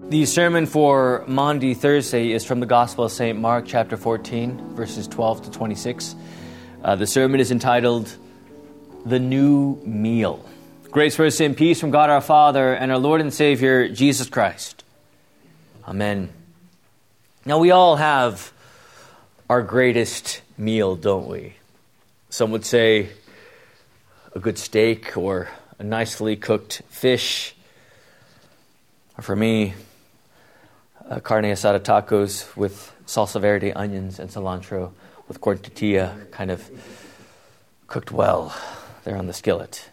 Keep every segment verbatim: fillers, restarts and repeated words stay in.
The sermon for Maundy Thursday is from the Gospel of Saint Mark, chapter fourteen, verses twelve to twenty-six. Uh, the sermon is entitled, The New Meal. Grace, mercy, and peace from God our Father and our Lord and Savior, Jesus Christ. Amen. Now, we all have our greatest meal, don't we? Some would say a good steak or a nicely cooked fish. Or for me, uh, carne asada tacos with salsa verde, onions, and cilantro with corn tortilla, kind of cooked well there on the skillet.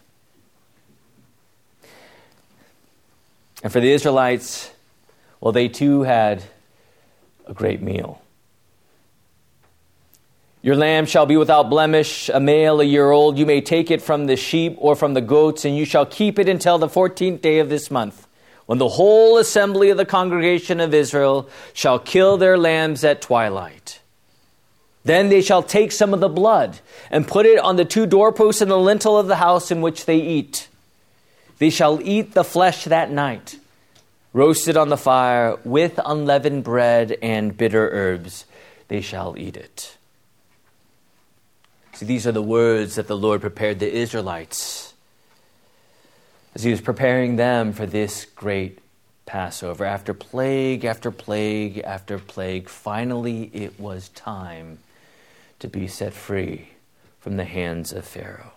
And for the Israelites, well, they too had a great meal. Your lamb shall be without blemish, a male a year old. You may take it from the sheep or from the goats, and you shall keep it until the fourteenth day of this month, when the whole assembly of the congregation of Israel shall kill their lambs at twilight. Then they shall take some of the blood and put it on the two doorposts and the lintel of the house in which they eat. They shall eat the flesh that night, roasted on the fire with unleavened bread and bitter herbs. They shall eat it. See, these are the words that the Lord prepared the Israelites as he was preparing them for this great Passover. After plague after plague after plague, finally it was time to be set free from the hands of Pharaoh.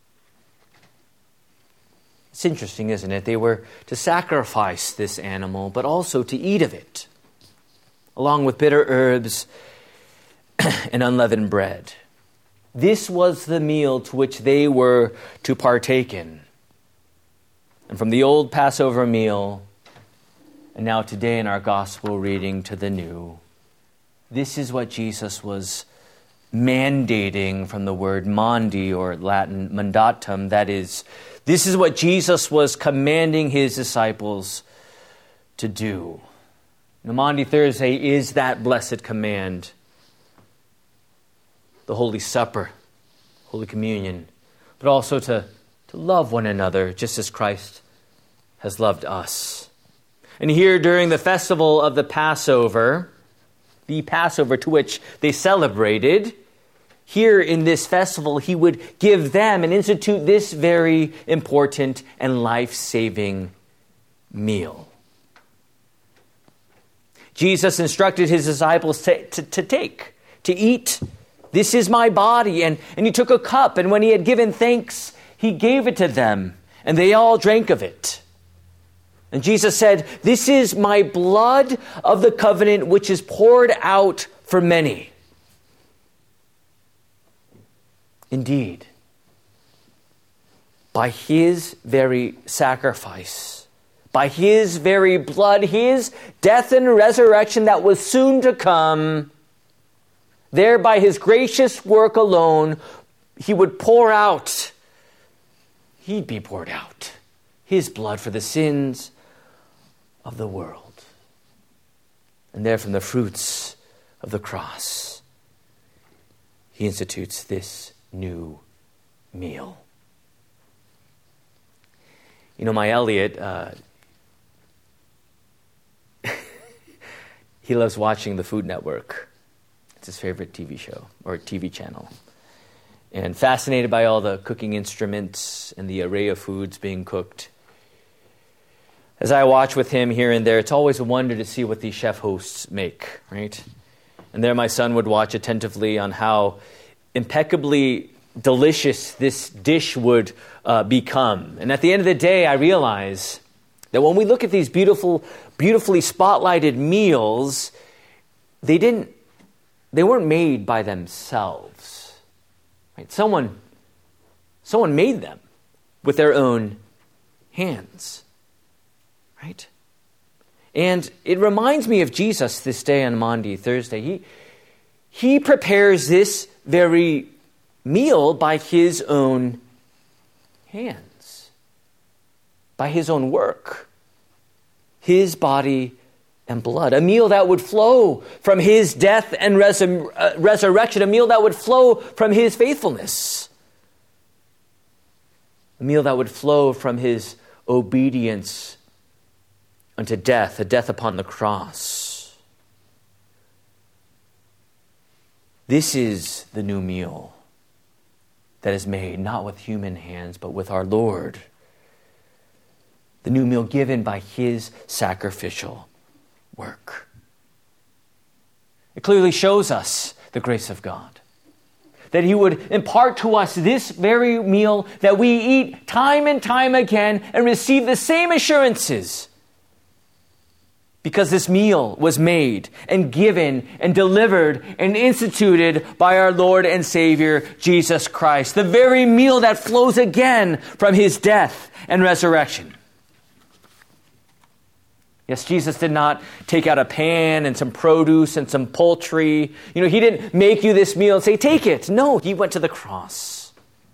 It's interesting, isn't it? They were to sacrifice this animal, but also to eat of it, along with bitter herbs and unleavened bread. This was the meal to which they were to partake in. And from the old Passover meal, and now today in our gospel reading to the new, this is what Jesus was mandating from the word mandi, or Latin mandatum. That is, this is what Jesus was commanding his disciples to do. Now, Maundy Thursday is that blessed command. The Holy Supper, Holy Communion, but also to, to love one another just as Christ has loved us. And here during the festival of the Passover, the Passover to which they celebrated, here in this festival, he would give them and institute this very important and life-saving meal. Jesus instructed his disciples to, to, to take, to eat. This is my body. And, and he took a cup, and when he had given thanks, he gave it to them, and they all drank of it. And Jesus said, this is my blood of the covenant, which is poured out for many. Indeed, by his very sacrifice, by his very blood, his death and resurrection that was soon to come, there by his gracious work alone, he would pour out, he'd be poured out, his blood for the sins of the world. And there from the fruits of the cross, he institutes this new meal. You know, my Elliot, uh, he loves watching the Food Network. It's his favorite T V show or T V channel. And fascinated by all the cooking instruments and the array of foods being cooked. As I watch with him here and there, it's always a wonder to see what these chef hosts make, right? And there my son would watch attentively on how impeccably delicious this dish would uh, become. And at the end of the day, I realize that when we look at these beautiful, beautifully spotlighted meals, they didn't, they weren't made by themselves. Right? Someone, someone made them with their own hands. Right? And it reminds me of Jesus this day on Maundy Thursday. He, he prepares this very meal by his own hands, by his own work, his body and blood, a meal that would flow from his death and resur- uh, resurrection, a meal that would flow from his faithfulness, a meal that would flow from his obedience unto death, a death upon the cross. This is the new meal that is made, not with human hands, but with our Lord. The new meal given by his sacrificial work. It clearly shows us the grace of God, that he would impart to us this very meal that we eat time and time again and receive the same assurances, because this meal was made and given and delivered and instituted by our Lord and Savior, Jesus Christ. The very meal that flows again from his death and resurrection. Yes, Jesus did not take out a pan and some produce and some poultry. You know, he didn't make you this meal and say, take it. No, he went to the cross.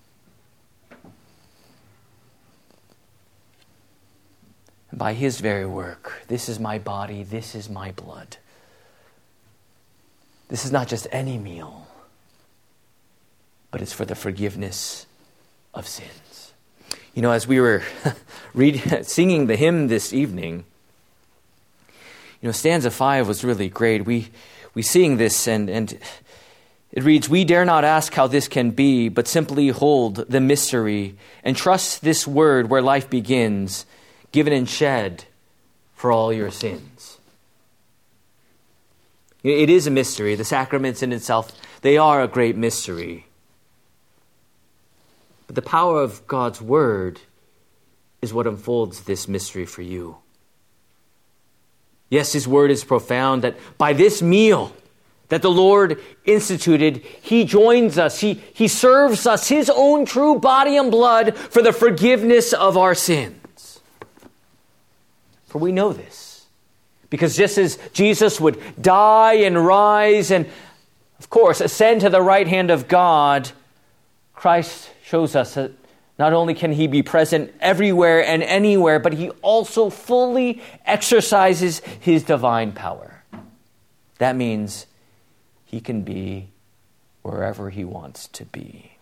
And by his very work, this is my body, this is my blood. This is not just any meal, but it's for the forgiveness of sins. You know, as we were reading, singing the hymn this evening, you know, stanza five was really great. We we sing this and, and it reads, "We dare not ask how this can be, but simply hold the mystery and trust this word where life begins, given and shed for all your sins." It is a mystery. The sacraments in itself, they are a great mystery. But the power of God's word is what unfolds this mystery for you. Yes, his word is profound, that by this meal that the Lord instituted, he joins us. He, he serves us his own true body and blood for the forgiveness of our sins. For we know this. Because just as Jesus would die and rise and, of course, ascend to the right hand of God, Christ shows us that not only can he be present everywhere and anywhere, but he also fully exercises his divine power. That means he can be wherever he wants to be.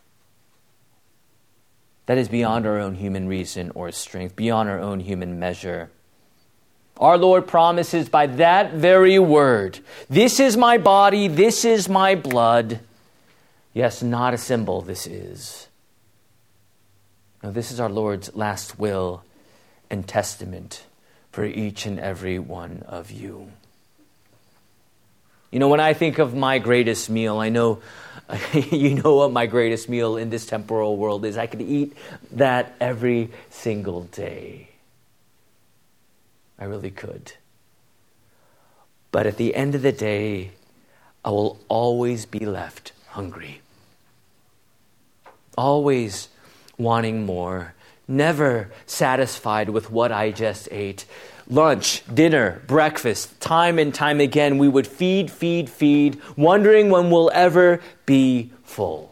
That is beyond our own human reason or strength, beyond our own human measure. Our Lord promises by that very word, "This is my body, this is my blood." Yes, not a symbol, this is. No, this is our Lord's last will and testament for each and every one of you. You know, when I think of my greatest meal, I know, you know what my greatest meal in this temporal world is. I could eat that every single day. I really could. But at the end of the day, I will always be left hungry. Always wanting more, never satisfied with what I just ate. Lunch, dinner, breakfast, time and time again, we would feed, feed, feed, wondering when we'll ever be full.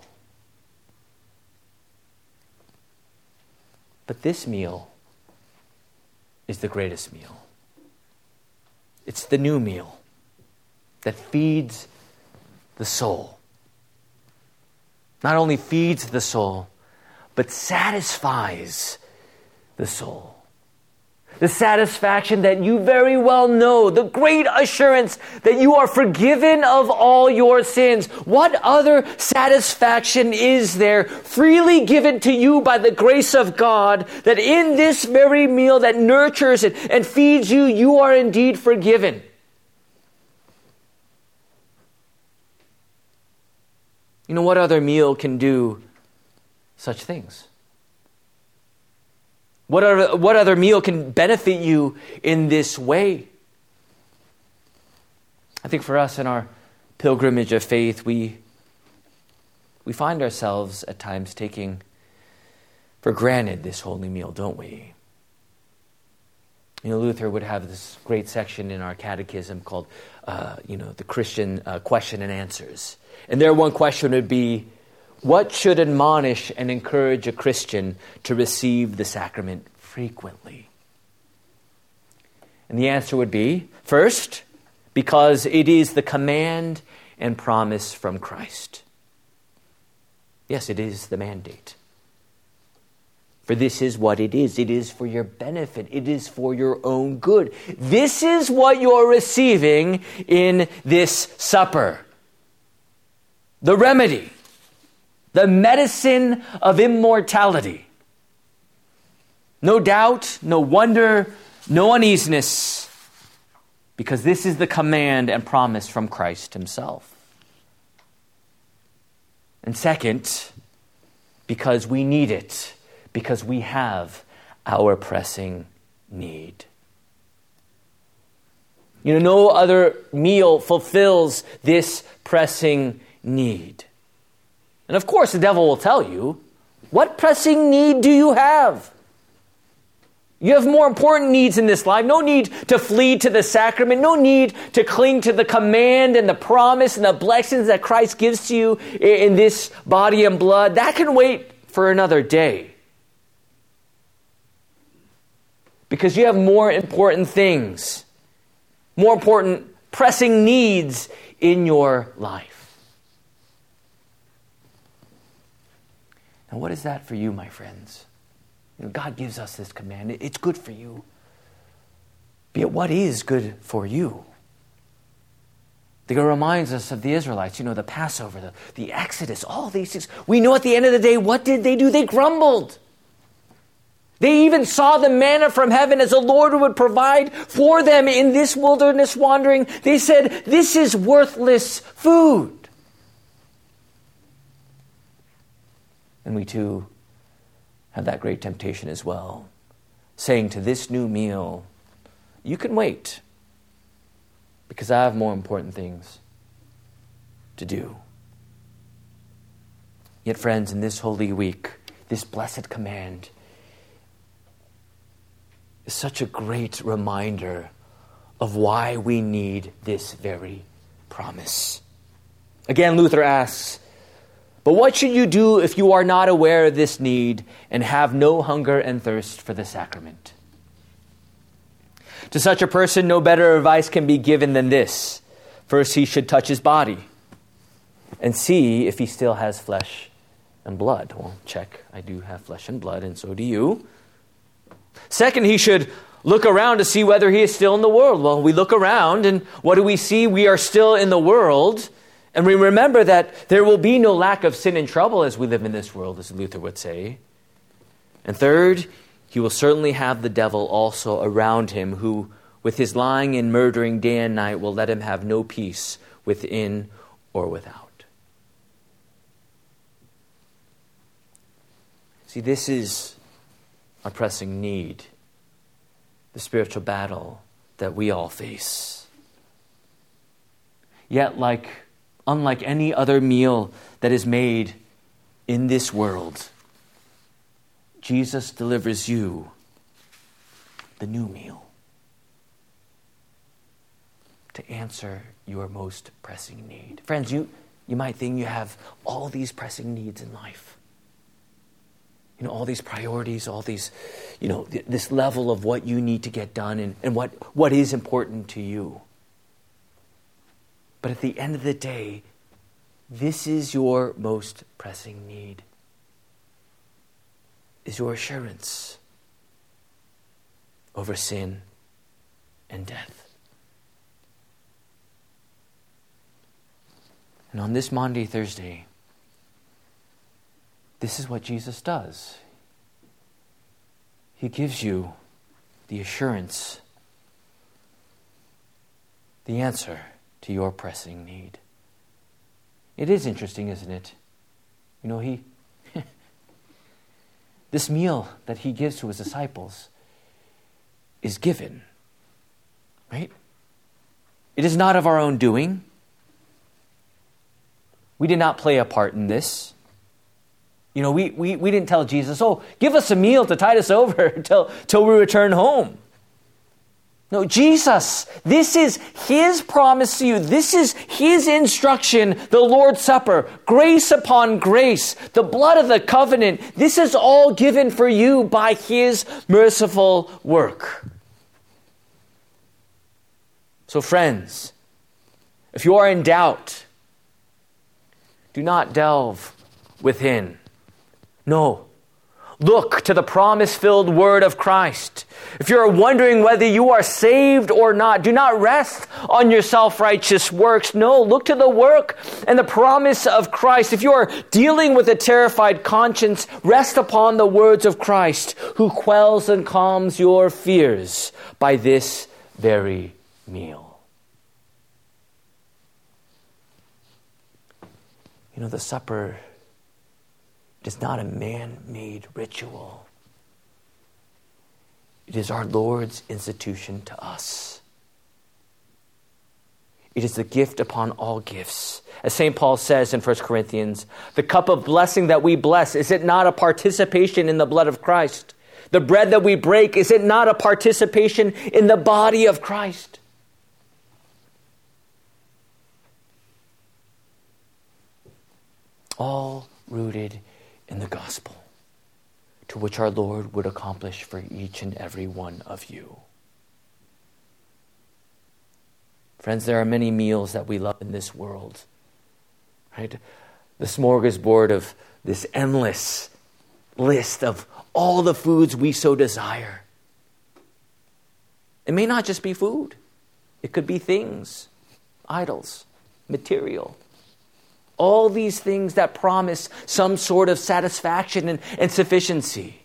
But this meal is the greatest meal. It's the new meal that feeds the soul. Not only feeds the soul, but satisfies the soul. The satisfaction that you very well know, the great assurance that you are forgiven of all your sins. What other satisfaction is there freely given to you by the grace of God, that in this very meal that nurtures it and feeds you, you are indeed forgiven? You know, what other meal can do such things? What other, what other meal can benefit you in this way? I think for us in our pilgrimage of faith, we, we find ourselves at times taking for granted this holy meal, don't we? You know, Luther would have this great section in our catechism called, uh, you know, the Christian uh, question and answers. And there one question would be, what should admonish and encourage a Christian to receive the sacrament frequently? And the answer would be, first, because it is the command and promise from Christ. Yes, it is the mandate. For this is what it is. It is for your benefit. It is for your own good. This is what you're receiving in this supper. The remedy. The medicine of immortality. No doubt, no wonder, no uneasiness. Because this is the command and promise from Christ himself. And second, because we need it. Because we have our pressing need. You know, no other meal fulfills this pressing need. And of course, the devil will tell you, what pressing need do you have? You have more important needs in this life. No need to flee to the sacrament. No need to cling to the command and the promise and the blessings that Christ gives to you in this body and blood. That can wait for another day. Because you have more important things, more important pressing needs in your life. Now, what is that for you, my friends? You know, God gives us this command. It's good for you. But what is good for you? It reminds us of the Israelites, you know, the Passover, the, the Exodus, all these things. We know at the end of the day, what did they do? They grumbled. They even saw the manna from heaven as the Lord would provide for them in this wilderness wandering. They said, this is worthless food. And we too have that great temptation as well, saying to this new meal, you can wait, because I have more important things to do. Yet, friends, in this Holy Week, this blessed command is such a great reminder of why we need this very promise. Again, Luther asks, but what should you do if you are not aware of this need and have no hunger and thirst for the sacrament? To such a person, no better advice can be given than this. First, he should touch his body and see if he still has flesh and blood. Well, check, I do have flesh and blood, and so do you. Second, he should look around to see whether he is still in the world. Well, we look around, and what do we see? We are still in the world. And we remember that there will be no lack of sin and trouble as we live in this world, as Luther would say. And third, he will certainly have the devil also around him, who, with his lying and murdering day and night, will let him have no peace within or without. See, this is our pressing need, the spiritual battle that we all face. Yet, like unlike any other meal that is made in this world, Jesus delivers you the new meal to answer your most pressing need. Friends, you, you might think you have all these pressing needs in life. You know, all these priorities, all these, you know, th- this level of what you need to get done and, and what, what is important to you. But at the end of the day, this is your most pressing need, is your assurance over sin and death. And on this Maundy Thursday, this is what Jesus does. He gives you the assurance, the answer to your pressing need. It is interesting, isn't it? You know, he this meal that he gives to his disciples is given, right? It is not of our own doing. We did not play a part in this. You know, we, we, we didn't tell Jesus, oh, give us a meal to tide us over till, till we return home. No, Jesus, this is his promise to you. This is his instruction, the Lord's Supper, grace upon grace, the blood of the covenant. This is all given for you by his merciful work. So friends, if you are in doubt, do not delve within. No, Look to the promise-filled word of Christ. If you're wondering whether you are saved or not, do not rest on your self-righteous works. No, look to the work and the promise of Christ. If you are dealing with a terrified conscience, rest upon the words of Christ, who quells and calms your fears by this very meal. You know, the supper is not a man-made ritual. It is our Lord's institution to us. It is the gift upon all gifts. As Saint Paul says in First Corinthians, the cup of blessing that we bless, is it not a participation in the blood of Christ? The bread that we break, is it not a participation in the body of Christ? All rooted in the gospel, to which our Lord would accomplish for each and every one of you. Friends, there are many meals that we love in this world, right? The smorgasbord of this endless list of all the foods we so desire. It may not just be food. It could be things, idols, material. All these things that promise some sort of satisfaction and, and sufficiency.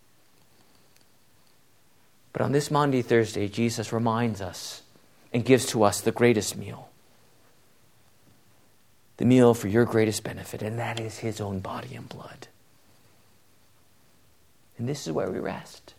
But on this Maundy Thursday, Jesus reminds us and gives to us the greatest meal. The meal for your greatest benefit, and that is his own body and blood. And this is where we rest.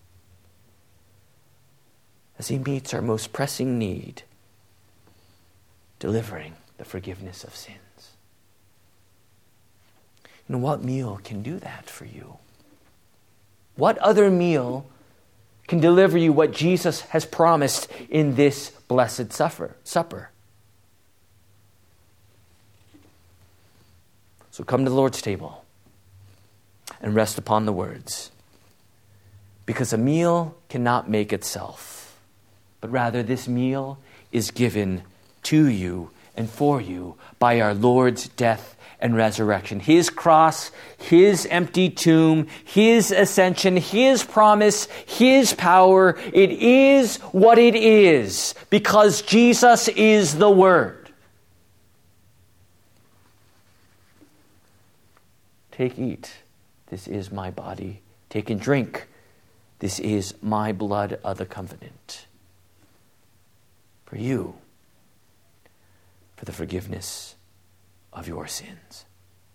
As he meets our most pressing need, delivering the forgiveness of sins. You know, what meal can do that for you? What other meal can deliver you what Jesus has promised in this blessed supper? supper? So come to the Lord's table and rest upon the words. Because a meal cannot make itself, but rather this meal is given to you and for you by our Lord's death and resurrection. His cross, his empty tomb, his ascension, his promise, his power. It is what it is because Jesus is the Word. Take, eat. This is my body. Take and drink. This is my blood of the covenant. For you, for the forgiveness of your sins.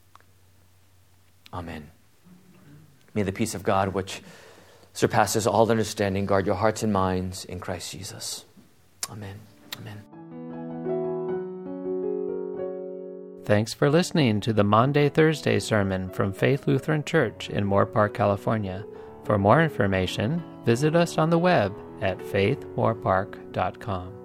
Amen. May the peace of God, which surpasses all understanding, guard your hearts and minds in Christ Jesus. Amen. Amen. Thanks for listening to the Maundy Thursday sermon from Faith Lutheran Church in Moorpark, California. For more information, visit us on the web at faith moorpark dot com.